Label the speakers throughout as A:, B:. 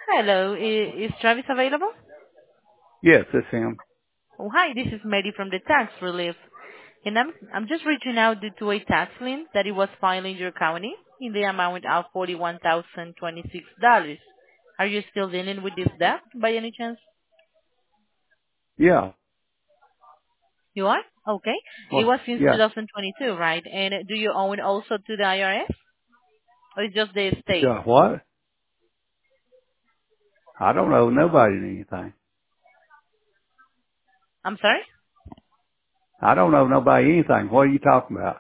A: Hello, is Travis available?
B: Yes, it's him.
A: Oh, hi, this is Mary from the Tax Relief, and I'm just reaching out due to a tax lien that it was filed in your county in the amount of $41,026. Are you still dealing with this debt by any chance?
B: Yeah.
A: You are? Okay. It
B: Well,
A: was since
B: yeah.
A: 2022, right? And do you own also to the IRS, or is just the state?
B: What? I don't owe nobody anything.
A: I'm sorry?
B: I don't owe nobody anything. What are you talking about?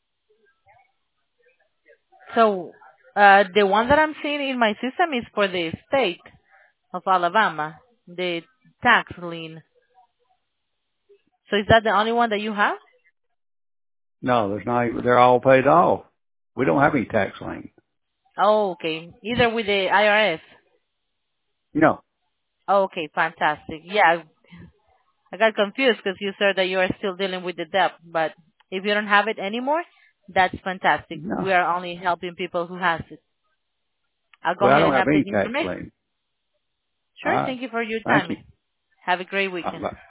A: So, the one that I'm seeing in my system is for the state of Alabama, the tax lien. So is that the only one that you have?
B: No, there's not even, they're all paid off. We don't have any tax lien.
A: Oh, okay. Either with the IRS.
B: No.
A: Oh, okay, fantastic. Yeah, I got confused because you said that you are still dealing with the debt, but if you don't have it anymore, that's fantastic.
B: No.
A: We are only helping people who has it. I'll go
B: Well, I
A: ahead
B: don't
A: and
B: have
A: update
B: any
A: the
B: tax
A: information.
B: lien. All
A: Sure,
B: right.
A: thank you for your
B: Thank
A: time.
B: you.
A: Have a great weekend.
B: Bye.